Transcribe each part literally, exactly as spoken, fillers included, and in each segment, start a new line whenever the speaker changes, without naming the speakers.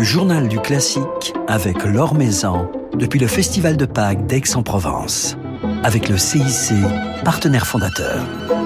journal du classique avec Laure Maison depuis le Festival de Pâques d'Aix-en-Provence. Avec le C I C, partenaire fondateur.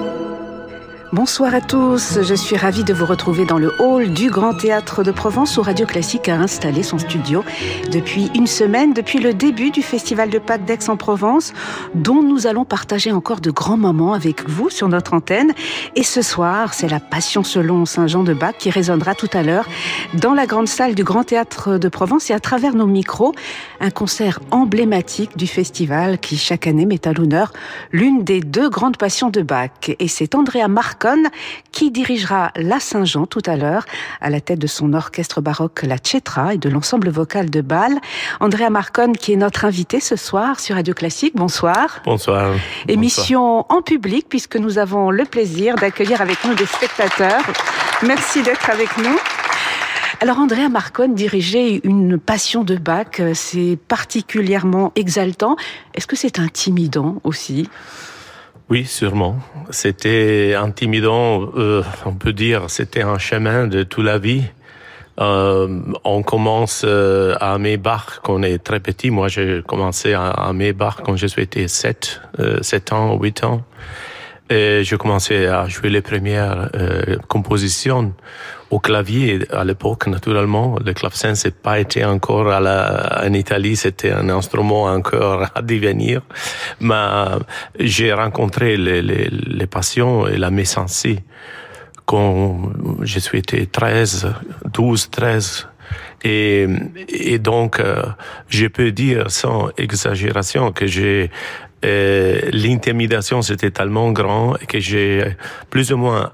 Bonsoir à tous, je suis ravie de vous retrouver dans le hall du Grand Théâtre de Provence où Radio Classique a installé son studio depuis une semaine, depuis le début du Festival de Pâques d'Aix-en-Provence, dont nous allons partager encore de grands moments avec vous sur notre antenne. Et ce soir, c'est la Passion selon Saint Jean de Bach qui résonnera tout à l'heure dans la grande salle du Grand Théâtre de Provence et à travers nos micros, un concert emblématique du festival qui chaque année met à l'honneur l'une des deux grandes passions de Bach. Et c'est Andrea Marcon qui dirigera la Saint-Jean tout à l'heure à la tête de son orchestre baroque la Cetra et de l'ensemble vocal de Bâle. Andrea Marcon qui est notre invité ce soir sur Radio Classique. Bonsoir.
Bonsoir.
Émission
Bonsoir.
En public puisque nous avons le plaisir d'accueillir avec nous des spectateurs. Merci d'être avec nous. Alors Andrea Marcon, diriger une passion de Bach, c'est particulièrement exaltant. Est-ce que c'est intimidant aussi ?
Oui, sûrement. C'était intimidant, euh, on peut dire, c'était un chemin de toute la vie. Euh, on commence euh, à aimer Bach quand on est très petit. Moi, j'ai commencé à aimer Bach quand je suis sept, euh, sept ans, huit ans. Et j'ai commencé à jouer les premières euh, compositions au clavier à l'époque, naturellement. Le clavecin, c'est pas été encore à la, en Italie, c'était un instrument encore à devenir. Mais j'ai rencontré les, les, les passions et la mésancie quand je suis été treize, douze, treize. Et, et donc, euh, je peux dire sans exagération que j'ai euh, l'intimidation c'était tellement grand que j'ai plus ou moins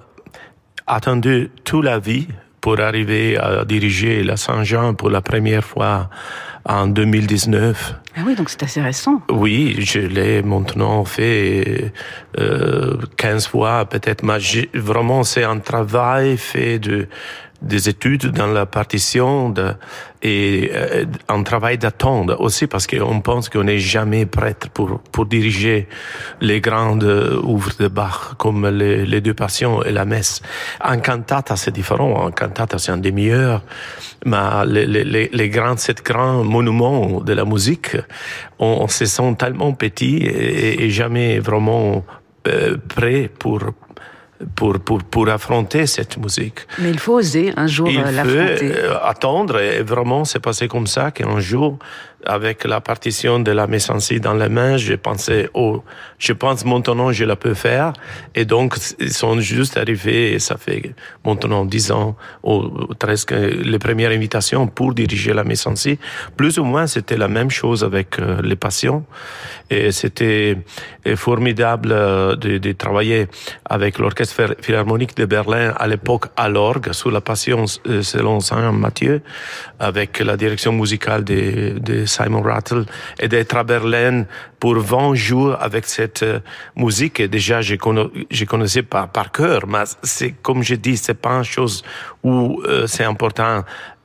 attendu toute la vie pour arriver à diriger la Saint-Jean pour la première fois en deux mille dix-neuf.
Ah oui, donc c'est assez récent.
Oui, je l'ai maintenant fait euh, quinze fois peut-être, mais j'ai, vraiment c'est un travail fait de des études dans la partition de, et euh, un travail d'attendre aussi parce qu'on pense qu'on n'est jamais prêt pour pour diriger les grandes œuvres de Bach comme les, les deux passions et la messe. En cantata c'est différent, en cantata c'est un demi-heure, mais les les les grands sept grands monuments de la musique, on, on se sent tellement petit et, et jamais vraiment euh, prêt pour Pour, pour, pour affronter cette musique.
Mais il faut oser un jour
il
l'affronter.
Il faut attendre et vraiment c'est passé comme ça qu'un jour, avec la partition de la mésancie dans les mains, j'ai pensé, oh, je pense maintenant je la peux faire. Et donc, ils sont juste arrivés, et ça fait maintenant dix ans, ou presque les premières invitations pour diriger la mésancie. Plus ou moins, c'était la même chose avec euh, les passions. Et c'était formidable de, de travailler avec l'Orchestre Philharmonique de Berlin à l'époque à l'orgue, sous la Passion selon Saint Matthieu, avec la direction musicale de, de Simon Rattle, et d'être à Berlin pour vingt jours avec cette musique. Et déjà, je, conna, je connaissais pas par cœur, mais c'est, comme je dis, c'est pas une chose où euh, c'est important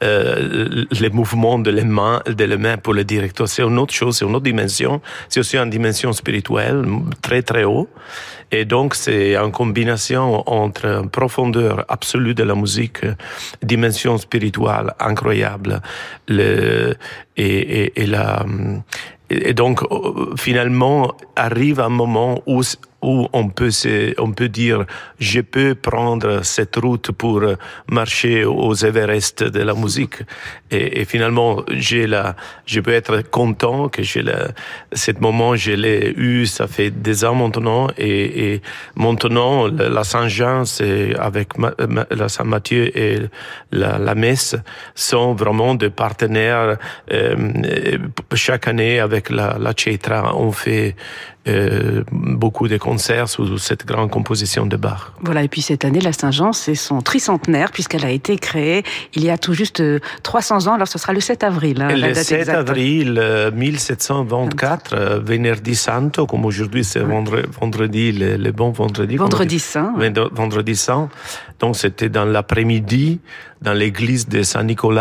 euh, les mouvements de les mains, de les mains pour le directeur. C'est une autre chose, c'est une autre dimension. C'est aussi une dimension spirituelle très très haut. Et donc, c'est une combinaison entre une profondeur absolue de la musique, dimension spirituelle incroyable, le, et, et, et la, et donc, finalement, arrive un moment où, où on peut se, on peut dire, je peux prendre cette route pour marcher aux Everest de la musique. Et, et finalement, j'ai la, je peux être content que j'ai la, cet moment, je l'ai eu, ça fait des ans maintenant, et, et maintenant, la Saint-Jean, c'est avec ma, ma, la Saint-Matthieu et la, la messe sont vraiment des partenaires, euh, chaque année avec la, la Cetra, on fait Euh, beaucoup de concerts sous cette grande composition de Bach.
Voilà, et puis cette année, la Saint-Jean, c'est son tricentenaire, puisqu'elle a été créée il y a tout juste trois cents ans, alors ce sera le sept avril. Hein,
le sept avril euh, mille sept cent vingt-quatre, euh, Venerdì Santo, comme aujourd'hui c'est vendredi, vendredi le, le bon vendredi.
Vendredi Saint.
Ouais. Vendredi Saint. Donc c'était dans l'après-midi, dans l'église de Saint-Nicolas,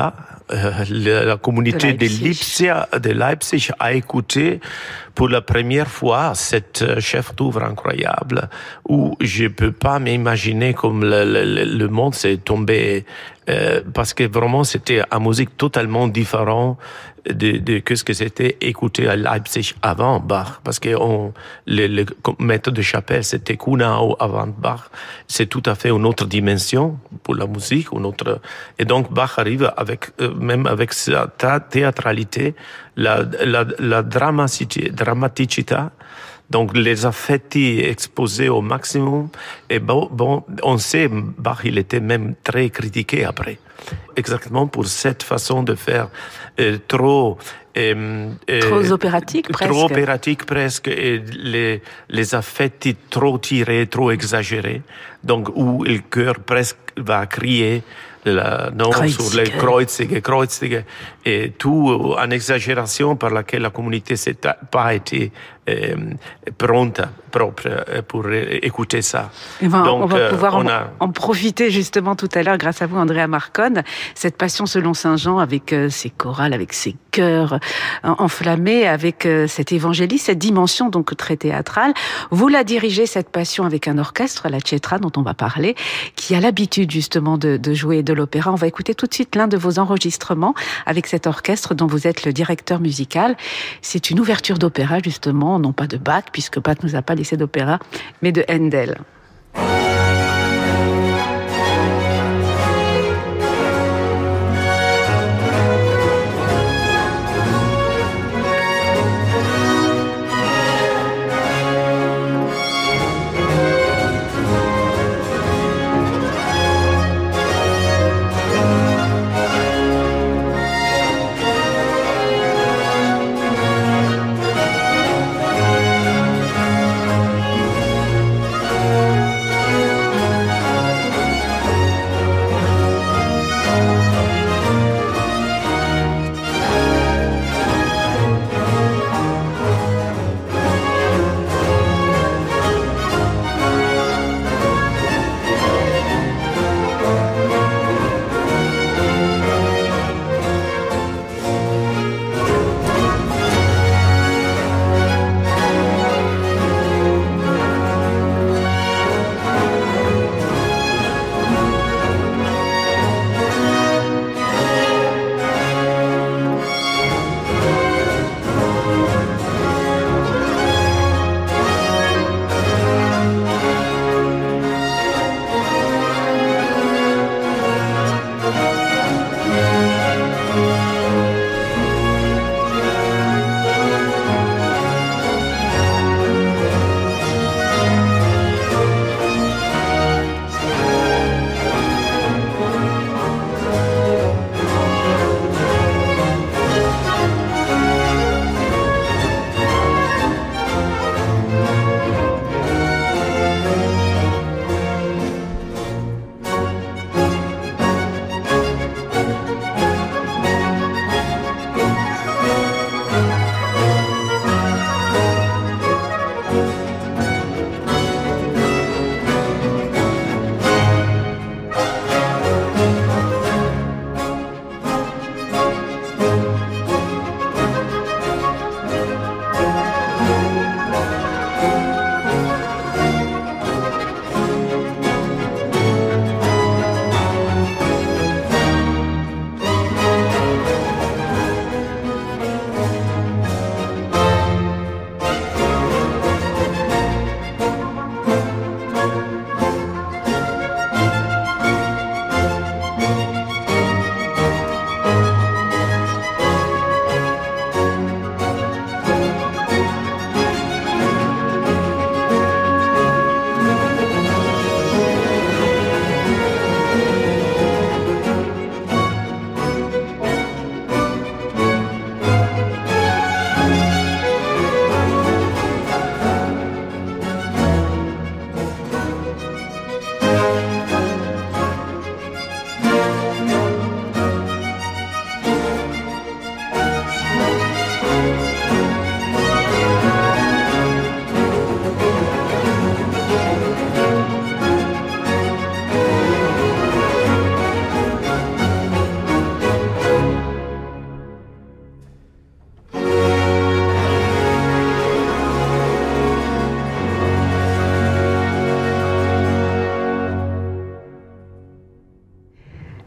euh, la, la communauté de Leipzig. de Leipzig a écouté pour la première fois cette chef d'œuvre incroyable où je peux pas m'imaginer comme le, le, le monde s'est tombé euh, parce que vraiment c'était une musique totalement différente de, de que ce que c'était écouté à Leipzig avant Bach, parce que on, le, le maître de chapelle c'était Kuhnau avant Bach, c'est tout à fait une autre dimension pour la musique, une autre, et donc Bach arrive avec euh, même avec sa théâtralité, la la la dramaticité, dramaticité. Donc les affetti exposés au maximum, et bon, bon, on sait Bach il était même très critiqué après, exactement pour cette façon de faire euh, trop euh,
trop opératique
trop
presque,
trop opératique presque, et les les affetti trop tirés, trop exagérés, donc où le cœur presque va crier. La, non,
Kreuzige.
Sur les Kreuzige, Kreuzige, et tout en exagération par laquelle la communauté n'a pas été euh, pronte, propre pour écouter ça.
Et ben,
Donc,
on va pouvoir
on
en,
a...
en profiter justement tout à l'heure grâce à vous, Andrea Marconne, cette passion selon Saint Jean avec euh, ses chorales, avec ses chœurs euh, enflammés, avec euh, cet évangéliste, cette dimension donc très théâtrale. Vous la dirigez, cette passion, avec un orchestre, la Cetra, dont on va parler, qui a l'habitude justement de, de jouer de l'opéra. On va écouter tout de suite l'un de vos enregistrements avec cet orchestre dont vous êtes le directeur musical. C'est une ouverture d'opéra justement, non pas de Bach, puisque Bach nous a pas laissé d'opéra, mais de Handel.
Thank you.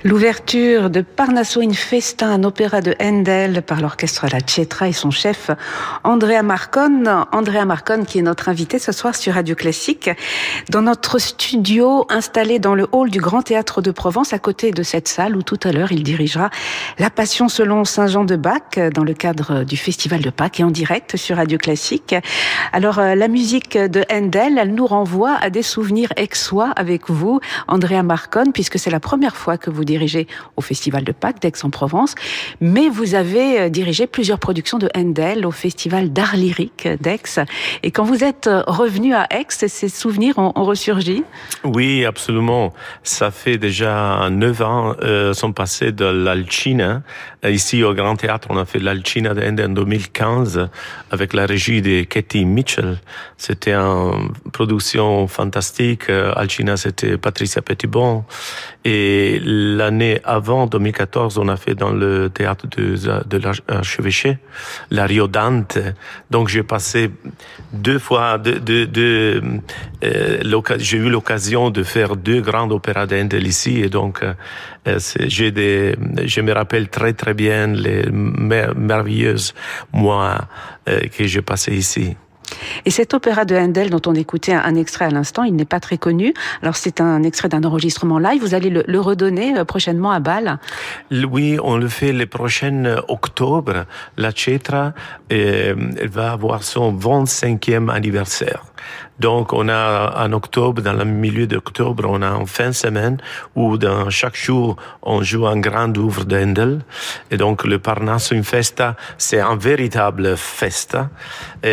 L'ouverture de Parnasso in Festa, un opéra de Handel par l'orchestre La Cetra et son chef Andrea Marcon. Andrea Marcon qui est notre invité ce soir sur Radio Classique dans notre studio installé dans le hall du Grand Théâtre de Provence à côté de cette salle où tout à l'heure il dirigera La Passion selon Saint Jean de Bach dans le cadre du Festival de Pâques et en direct sur Radio Classique. Alors la musique de Handel, elle nous renvoie à des souvenirs aixois avec vous, Andrea Marcon, puisque c'est la première fois que vous dirigez au Festival de Pâques d'Aix-en-Provence, mais vous avez dirigé plusieurs productions de Handel au Festival d'Art Lyrique d'Aix. Et quand vous êtes revenu à Aix, ces souvenirs ont, ont ressurgi?
Oui, absolument. Ça fait déjà neuf ans, euh, sont passés de l'Alcina. Ici, au Grand Théâtre, on a fait l'Alcina de Handel en deux mille quinze avec la régie de Katie Mitchell. C'était une production fantastique. Alcina, c'était Patricia Petitbon. Et l'année avant, deux mille quatorze, on a fait dans le théâtre de, de l'archevêché, la Rio Dante. Donc, j'ai passé deux fois, deux, deux, deux, euh, j'ai eu l'occasion de faire deux grands opéras d'Handel ici. Et donc, euh, j'ai des, je me rappelle très, très bien les mer- merveilleuses mois euh, que j'ai passés ici.
Et cet opéra de Handel dont on écoutait un extrait à l'instant, il n'est pas très connu. Alors c'est un extrait d'un enregistrement live. Vous allez le, le redonner prochainement à Bâle?
Oui, on le fait le prochain octobre. La Cetra, euh, elle va avoir son vingt-cinquième anniversaire. Donc, on a en octobre, dans le milieu d'octobre, on a en fin de semaine où dans chaque jour, on joue un grand œuvre d'Handel. Et donc, le Parnasso in Festa, c'est un véritable festa. Et,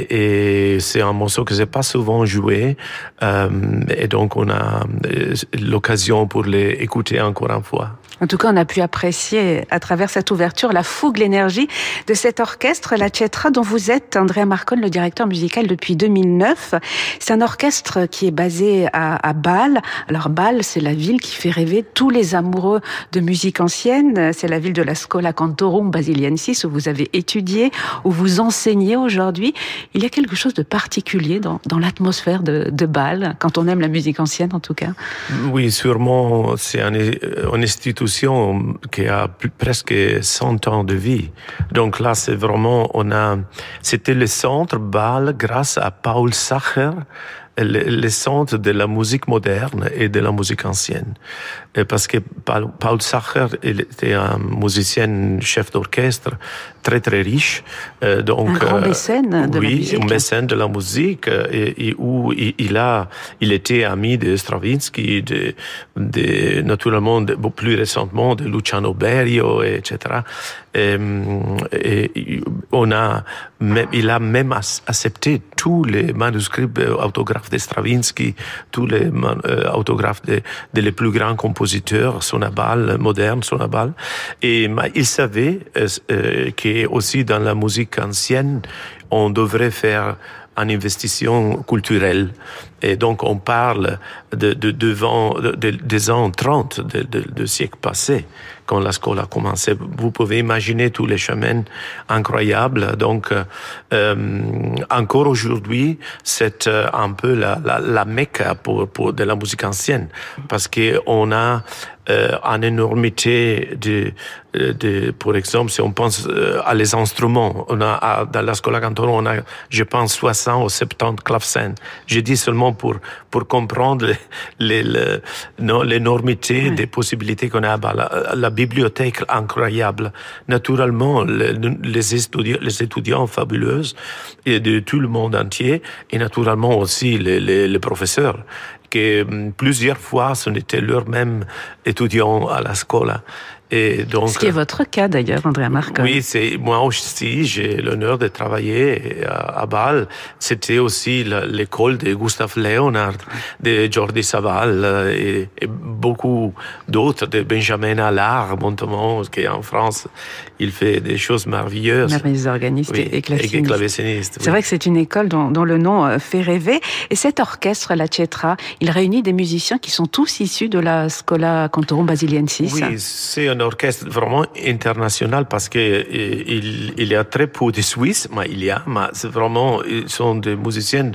et, et c'est un morceau que j'ai pas souvent joué. Euh, et donc, on a l'occasion pour l'écouter encore une fois.
En tout cas, on a pu apprécier à travers cette ouverture la fougue, l'énergie de cet orchestre, La Cetra, dont vous êtes, Andrea Marcon, le directeur musical depuis deux mille neuf. C'est un orchestre qui est basé à, à Bâle. Alors Bâle, c'est la ville qui fait rêver tous les amoureux de musique ancienne. C'est la ville de la Schola Cantorum Basiliensis où vous avez étudié, où vous enseignez aujourd'hui. Il y a quelque chose de particulier dans, dans l'atmosphère de, de Bâle, quand on aime la musique ancienne en tout cas.
Oui, sûrement, c'est un, une institution qui a plus, presque cent ans de vie. Donc là, c'est vraiment, on a, c'était le centre Bâle grâce à Paul Sacher, le, le centre de la musique moderne et de la musique ancienne. Et parce que Paul Sacher, il était un musicien, chef d'orchestre, très très riche. Euh, donc,
un grand mécène
euh,
de
oui,
la musique.
Oui, un mécène de la musique, et, et où il, il a, il était ami de Stravinsky, de, de naturellement, de, plus récemment, de Luciano Berio, et cetera. Et, et on a, même, il a même accepté tous les manuscrits autographes de Stravinsky, tous les man, euh, autographes de, de les plus grands compositeurs, Sonabal, modernes, Sonabal. Et mais, il savait euh, euh, que aussi dans la musique ancienne, on devrait faire une investition culturelle. Et donc, on parle de, de, devant, de, de, des ans trente, de, de, de siècle passé, quand la Schola a commencé. Vous pouvez imaginer tous les chemins incroyables. Donc, euh, encore aujourd'hui, c'est un peu la, la, la Mecque pour, pour de la musique ancienne. Parce qu'on a euh, une énormité de, de, par exemple, si on pense à les instruments, on a, à, dans la Schola Cantorum, on a, je pense, soixante ou soixante-dix clavecins. Je dis seulement pour, pour comprendre les, les, non, l'énormité oui. des possibilités qu'on a. La, la bibliothèque incroyable. Naturellement, les, les, étudiants, les étudiants fabuleux et de tout le monde entier, et naturellement aussi les, les, les professeurs, que plusieurs fois, ce n'était leur-même étudiants à la Schola. Et donc,
ce qui est votre cas d'ailleurs, Andrea Marcon.
Oui, c'est moi aussi. J'ai l'honneur de travailler à, à Bâle. C'était aussi la, l'école de Gustav Leonard, de Jordi Savall et, et beaucoup d'autres, de Benjamin Allard, notamment, qui en France, il fait des choses merveilleuses.
Merveilleux organiste
oui,
et claveciniste.
Et claveciniste
C'est
oui.
vrai que c'est une école dont, dont le nom fait rêver. Et cet orchestre, La Cetra, il réunit des musiciens qui sont tous issus de la Schola Cantorum Basiliensis.
Oui, c'est un orchestre vraiment international parce que il, il y a très peu de Suisses, mais il y a, mais c'est vraiment, ils sont des musiciens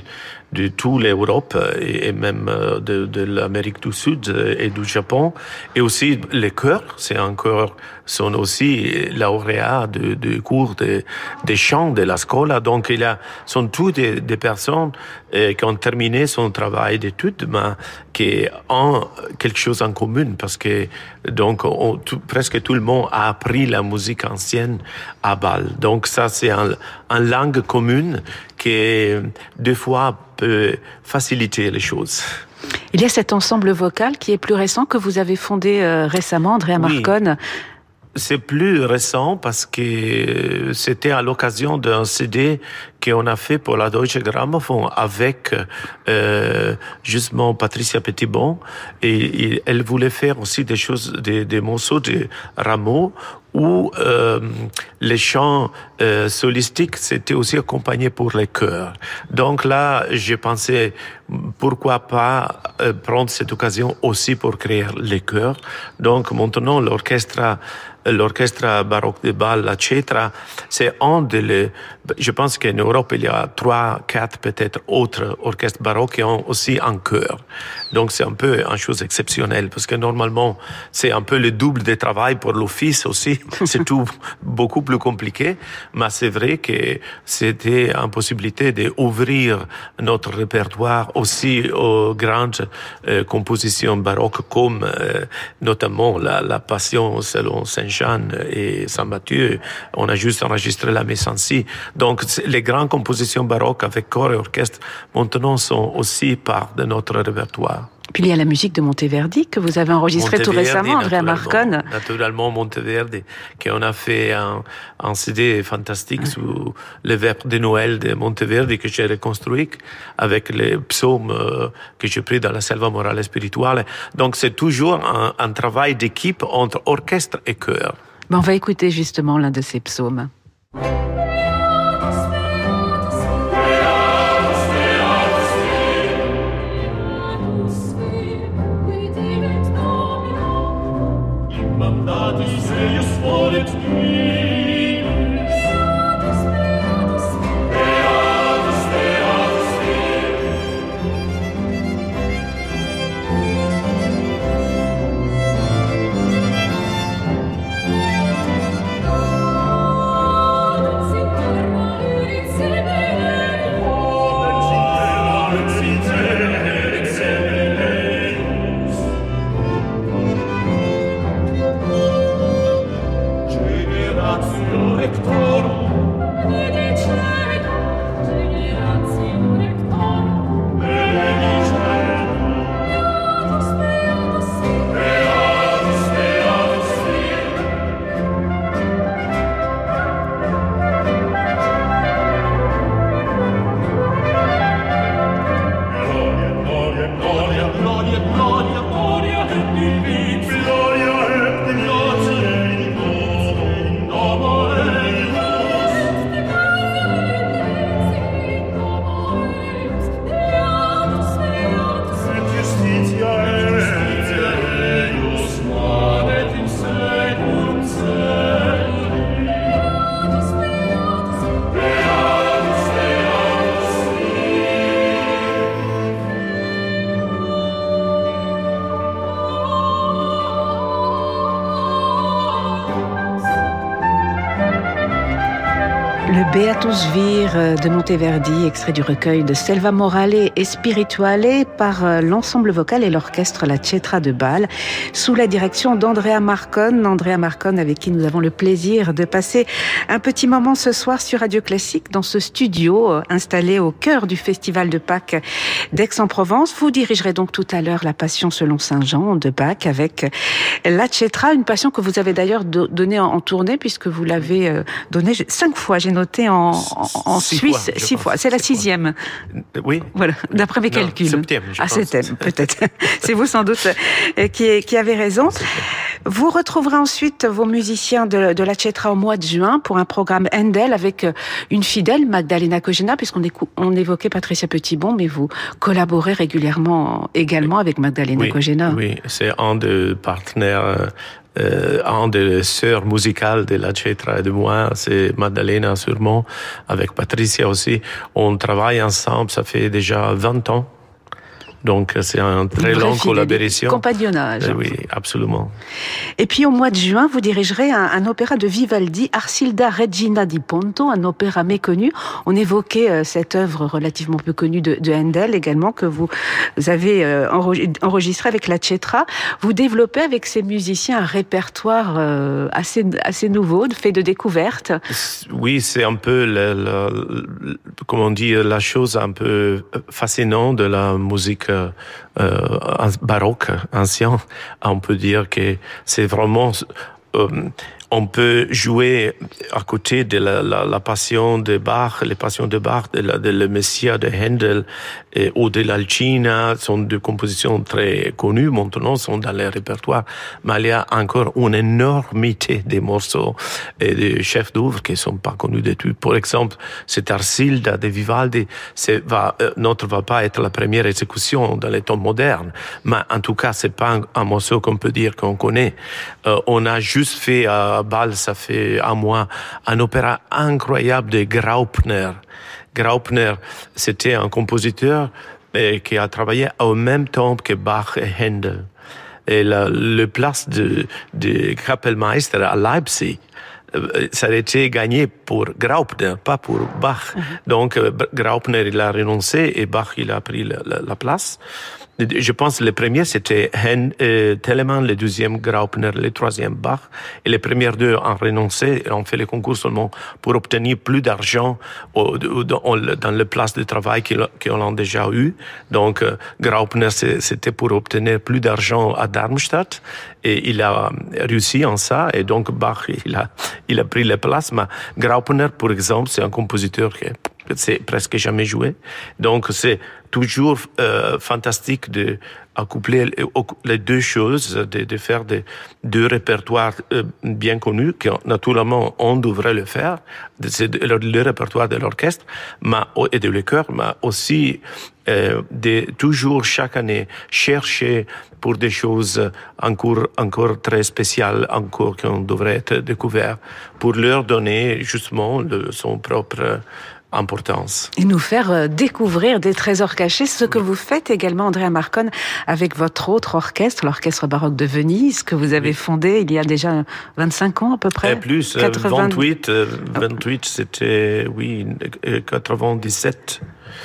de toute l'Europe et, et même de, de l'Amérique du Sud et du Japon. Et aussi les chœurs, c'est un chœur, sont aussi lauréats de, de cours de, de chant de la scola. Donc, il y a, sont toutes des, des personnes euh, qui ont terminé son travail d'études, mais qui ont quelque chose en commun, parce que donc on, tout, presque tout le monde a appris la musique ancienne à Bâle. Donc ça, c'est un, une langue commune qui, des fois, peut faciliter les choses.
Il y a cet ensemble vocal qui est plus récent, que vous avez fondé euh, récemment, Andrea Marcon.
Oui. C'est plus récent parce que c'était à l'occasion d'un C D qu'on a fait pour la Deutsche Grammophon avec euh, justement Patricia Petitbon, et, et elle voulait faire aussi des choses, des, des morceaux de Rameau où euh, les chants euh, solistiques c'était aussi accompagné pour les chœurs. Donc là, j'ai pensé pourquoi pas euh, prendre cette occasion aussi pour créer les chœurs. Donc maintenant, l'orchestre L'orchestre baroque de Bâle, la Cetra, c'est un de les... Je pense qu'en Europe, il y a trois, quatre peut-être autres orchestres baroques qui ont aussi un chœur. Donc c'est un peu une chose exceptionnelle, parce que normalement, c'est un peu le double de travail pour l'office aussi. C'est tout beaucoup plus compliqué. Mais c'est vrai que c'était une possibilité d'ouvrir notre répertoire aussi aux grandes euh, compositions baroques, comme euh, notamment la, la Passion selon Saint-Jean et Saint-Matthieu. On a juste enregistré la Messancy. Donc, les grandes compositions baroques avec corps et orchestre, maintenant, sont aussi part de notre répertoire.
Puis il y a la musique de Monteverdi que vous avez enregistrée tout récemment, Andrea Marcon.
Naturellement, Monteverdi, qu'on a fait un, un C D fantastique ouais. sous le verbe de Noël de Monteverdi que j'ai reconstruit avec les psaumes euh, que j'ai pris dans la Selva Morale Spirituale. Donc c'est toujours un, un travail d'équipe entre orchestre et chœur.
Ben, on va écouter justement l'un de ces psaumes. Le Beatus Vir de Monteverdi, extrait du recueil de Selva Morale et Spirituale par l'ensemble vocal et l'orchestre La Cetra de Bâle, sous la direction d'Andrea Marcon. Andrea Marcon, avec qui nous avons le plaisir de passer un petit moment ce soir sur Radio Classique, dans ce studio installé au cœur du Festival de Pâques d'Aix-en-Provence. Vous dirigerez donc tout à l'heure la Passion selon Saint Jean de Bach avec La Cetra, une passion que vous avez d'ailleurs donnée en tournée, puisque vous l'avez donnée cinq fois, j'ai noté en, en, en
six
Suisse,
fois,
six fois. C'est la sixième.
Oui.
Voilà, d'après mes
non,
calculs.
Septième, je
ah,
pense.
septième, peut-être. C'est vous sans doute qui, qui avez raison. Vous retrouverez ensuite vos musiciens de, de la Cetra au mois de juin pour un programme Handel avec une fidèle, Magdalena Kožena, puisqu'on écou- on évoquait Patricia Petitbon, mais vous collaborez régulièrement également avec Magdalena
oui,
Kožena.
Oui, c'est un des partenaires, euh, un des sœurs musicales de la Cetra et de moi, c'est Magdalena sûrement, avec Patricia aussi. On travaille ensemble, ça fait déjà vingt ans. Donc, c'est un très long collaboration.
Compagnonnage.
Euh, oui, absolument.
Et puis, au mois de juin, vous dirigerez un, un opéra de Vivaldi, Arcilda Regina di Ponto, un opéra méconnu. On évoquait euh, cette œuvre relativement peu connue de, de Handel également, que vous, vous avez euh, enregistré avec la Cetra. Vous développez avec ces musiciens un répertoire euh, assez, assez nouveau, fait de découvertes.
Oui, c'est un peu, le, le, le, comment dire, la chose un peu fascinante de la musique Euh, baroque, ancien. On peut dire que c'est vraiment... Euh, on peut jouer à côté de la, la, la passion de Bach, les passions de Bach, de la, de le Messia de Handel et, ou de l'Alcina, sont deux compositions très connues maintenant, sont dans les répertoires, mais il y a encore une énormité de morceaux et de chefs d'œuvre qui sont pas connus du tout. Par exemple, cette Arcilda de Vivaldi, c'est va, euh, notre va pas être la première exécution dans les temps modernes, mais en tout cas, c'est pas un, un morceau qu'on peut dire qu'on connaît. Euh, on a juste fait à Bâle, ça fait un mois, un opéra incroyable de Graupner. Graupner, c'était un compositeur eh, qui a travaillé au même temps que Bach et Handel. Et la, le place de, de Kapellmeister à Leipzig, ça a été gagné pour Graupner, pas pour Bach. Mm-hmm. Donc, Graupner, il a renoncé et Bach, il a pris la, la, la place. Je pense que le premier, c'était euh, Telemann, le deuxième Graupner, le troisième Bach. Et les premières deux ont renoncé et ont fait le concours seulement pour obtenir plus d'argent au, dans, dans le place de travail qu'ils, qu'ils ont déjà eu. Donc, euh, Graupner, c'était pour obtenir plus d'argent à Darmstadt. Et il a réussi en ça. Et donc, Bach, il a, il a pris la place. Mais Graupner, par exemple, c'est un compositeur qui c'est presque jamais joué. Donc, c'est toujours euh, fantastique de accoupler les deux choses, de, de faire des deux répertoires euh, bien connus, que naturellement on devrait le faire, c'est le, le répertoire de l'orchestre mais, et de le chœur, mais aussi euh, de toujours chaque année chercher pour des choses encore, encore très spéciales, encore qu'on devrait être découvert, pour leur donner justement le, son propre importance.
Et nous faire découvrir des trésors cachés, ce que vous faites également, Andrea Marcon, avec votre autre orchestre, l'Orchestre baroque de Venise, que vous avez oui. fondé il y a déjà vingt-cinq ans à peu près.
Et plus, quatre-vingts... vingt-huit, vingt-huit, c'était, oui, quatre-vingt-dix-sept.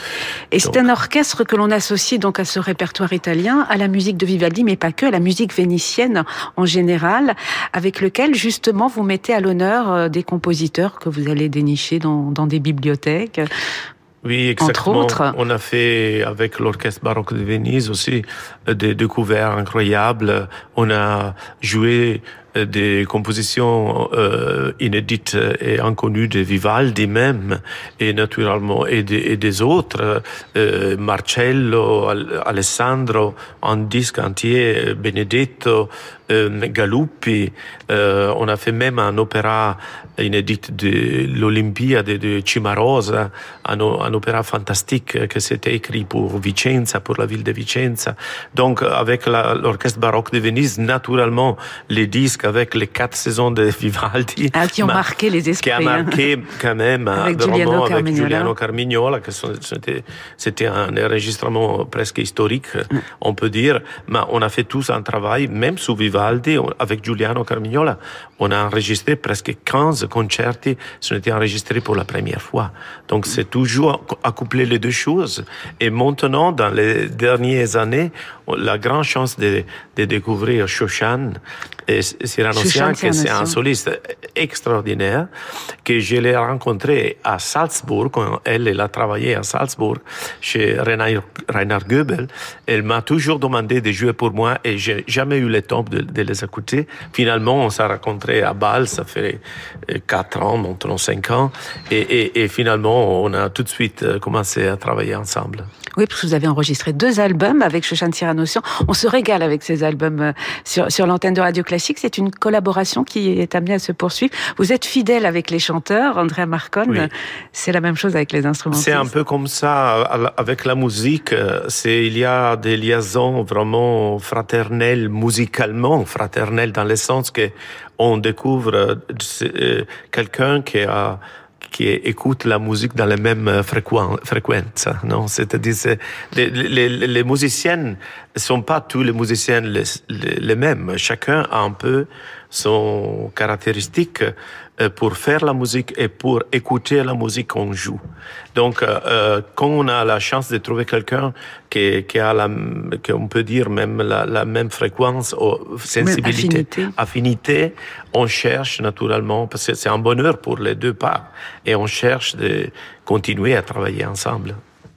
Et c'est donc un orchestre que l'on associe donc à ce répertoire italien, à la musique de Vivaldi, mais pas que, à la musique vénitienne en général, avec lequel justement vous mettez à l'honneur des compositeurs que vous allez dénicher dans, dans des bibliothèques.
Oui, exactement. Entre autres. On a fait avec l'Orchestre baroque de Venise aussi des découvertes incroyables. On a joué des compositions euh, inédites et inconnues de Vivaldi même, et naturellement, et, de, et des autres, euh, Marcello, Alessandro, un disque entier, Benedetto, euh, Galuppi. Euh, on a fait même un opéra inédit de l'Olympiade de Cimarosa, un, un opéra fantastique que c'était écrit pour Vicenza, pour la ville de Vicenza. Donc, avec la, l'Orchestre baroque de Venise, naturellement, les disques avec les quatre saisons de Vivaldi.
Ah, qui ont marqué les esprits.
Qui a marqué hein. quand même,
avec
vraiment,
Giuliano
avec
Carmignola.
Giuliano Carmignola, que c'était, c'était un enregistrement presque historique, mm. on peut dire. Mais on a fait tous un travail, même sous Vivaldi, avec Giuliano Carmignola. On a enregistré presque quinze concerti, ce n'était enregistré pour la première fois. Donc c'est toujours accoupler les deux choses. Et maintenant, dans les dernières années, la grande chance de, de découvrir Shoshan et Cyranocian, que c'est un soliste extraordinaire, que je l'ai rencontré à Salzbourg, quand elle, elle a travaillé à Salzbourg, chez Reinhard, Reinhard Goebel. Elle m'a toujours demandé de jouer pour moi et j'ai jamais eu le temps de, de les écouter. Finalement, on s'est rencontrés à Bâle, ça fait quatre ans, maintenant cinq ans, et, et, et finalement, on a tout de suite commencé à travailler ensemble.
Oui, parce que vous avez enregistré deux albums avec Shoshan Siranossian. On se régale avec ces albums sur, sur l'antenne de Radio Classique. C'est une collaboration qui est amenée à se poursuivre. Vous êtes fidèle avec les chanteurs, Andrea Marcon. Oui. C'est la même chose avec les instrumentistes.
C'est un peu comme ça avec la musique. C'est, il y a des liaisons vraiment fraternelles, musicalement fraternelles, dans le sens que on découvre quelqu'un qui a qui écoute la musique dans les mêmes fréquences, non? C'est-à-dire, c'est, les, les, les musiciens ne sont pas tous les musiciens les, les, les mêmes. Chacun a un peu son caractéristique pour faire la musique et pour écouter la musique qu'on joue. Donc, euh, quand on a la chance de trouver quelqu'un qui, qui a la, qu'on peut dire même la, la même fréquence ou sensibilité, affinité. affinité, on cherche naturellement, parce que c'est un bonheur pour les deux parts, et on cherche de continuer à travailler ensemble.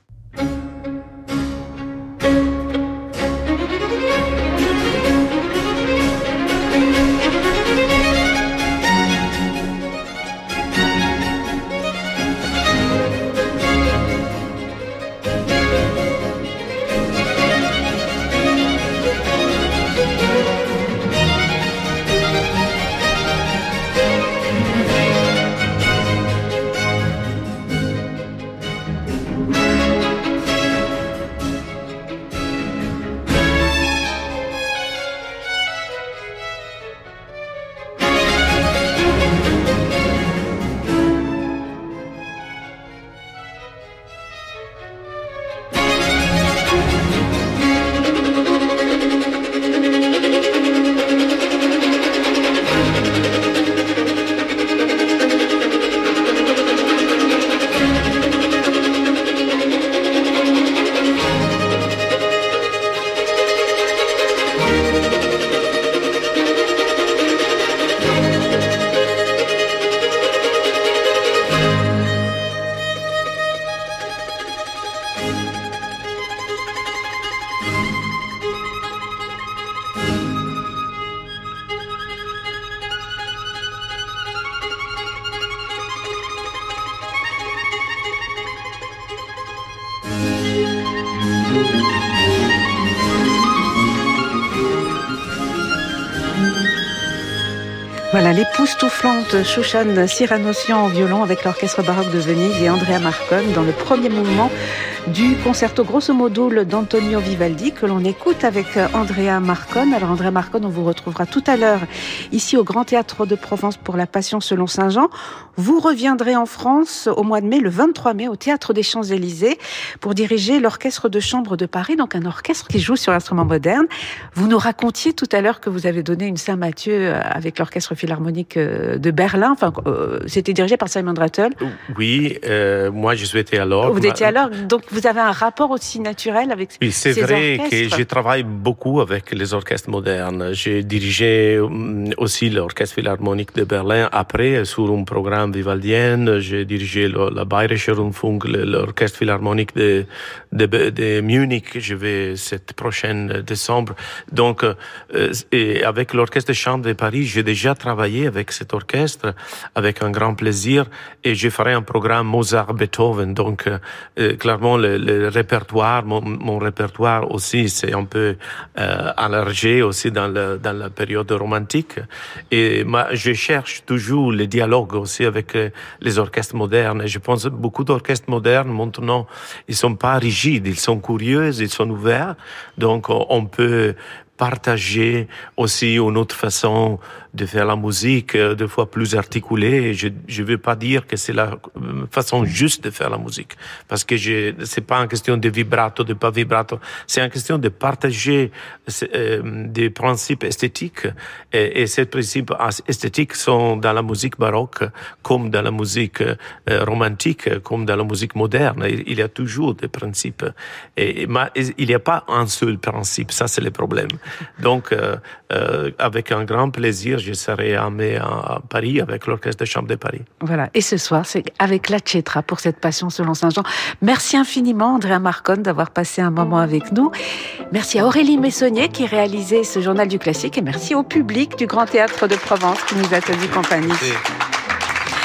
Voilà, l'époustouflante Shoshan Siranossian au violon avec l'Orchestre baroque de Venise et Andrea Marcon dans le premier mouvement du concerto grosso modo d'Antonio Vivaldi que l'on écoute avec Andrea Marcon. Alors Andrea Marcon, on vous retrouvera tout à l'heure ici au Grand Théâtre de Provence pour la Passion selon Saint Jean. Vous reviendrez en France au mois de mai, le vingt-trois mai, au Théâtre des Champs-Élysées pour diriger l'Orchestre de Chambre de Paris, donc un orchestre qui joue sur l'instrument moderne. Vous nous racontiez tout à l'heure que vous avez donné une Saint-Mathieu avec l'Orchestre Philharmonique de Berlin. Enfin, euh, c'était dirigé par Simon Rattle.
Oui, euh, moi je suis été à l'orgue.
Vous étiez à l'orgue, donc vous avez un rapport aussi naturel avec
oui, c'est
ces
vrai
orchestres.
Que je travaille beaucoup avec les orchestres modernes. J'ai dirigé aussi l'Orchestre Philharmonique de Berlin. Après, sur un programme vivaldien, j'ai dirigé le, la Bayerische Rundfunk, l'Orchestre Philharmonique de, de, de Munich. Je vais cette prochaine décembre. Donc, euh, et avec l'Orchestre de Chambre de Paris, j'ai déjà travaillé avec cet orchestre avec un grand plaisir et je ferai un programme Mozart-Beethoven. Donc, euh, clairement, le, le répertoire, mon, mon répertoire aussi, c'est un peu euh, élargi aussi dans, le, dans la période romantique. Et moi, je cherche toujours le dialogue aussi avec euh, les orchestres modernes. Et je pense que beaucoup d'orchestres modernes, maintenant, ils sont pas rigides, ils sont curieux, ils sont ouverts. Donc, on peut partager aussi une autre façon de faire la musique, deux fois plus articulée. Je ne veux pas dire que c'est la façon juste de faire la musique, parce que je c'est pas une question de vibrato, de pas vibrato. C'est une question de partager euh, des principes esthétiques. Et, et ces principes esthétiques sont dans la musique baroque, comme dans la musique euh, romantique, comme dans la musique moderne. Il, il y a toujours des principes. Et, mais il n'y a pas un seul principe. Ça, c'est le problème. Donc, euh, euh, avec un grand plaisir, je serai amené à Paris avec l'Orchestre de Chambre de Paris.
Voilà. Et ce soir, c'est avec la Cetra pour cette Passion selon Saint Jean. Merci infiniment, Andrea Marcon, d'avoir passé un moment avec nous. Merci à Aurélie Messonnier qui réalisait ce journal du classique et merci au public du Grand Théâtre de Provence qui nous a tenu compagnie. Merci.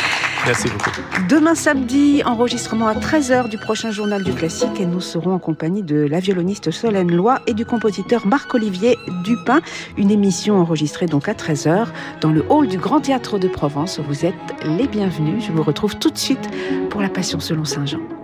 Merci beaucoup.
Demain samedi, enregistrement à treize heures du prochain journal du classique et nous serons en compagnie de la violoniste Solène Loy et du compositeur Marc-Olivier Dupin. Une émission enregistrée donc à treize heures dans le hall du Grand Théâtre de Provence. Vous êtes les bienvenus. Je vous retrouve tout de suite pour La Passion selon Saint Jean.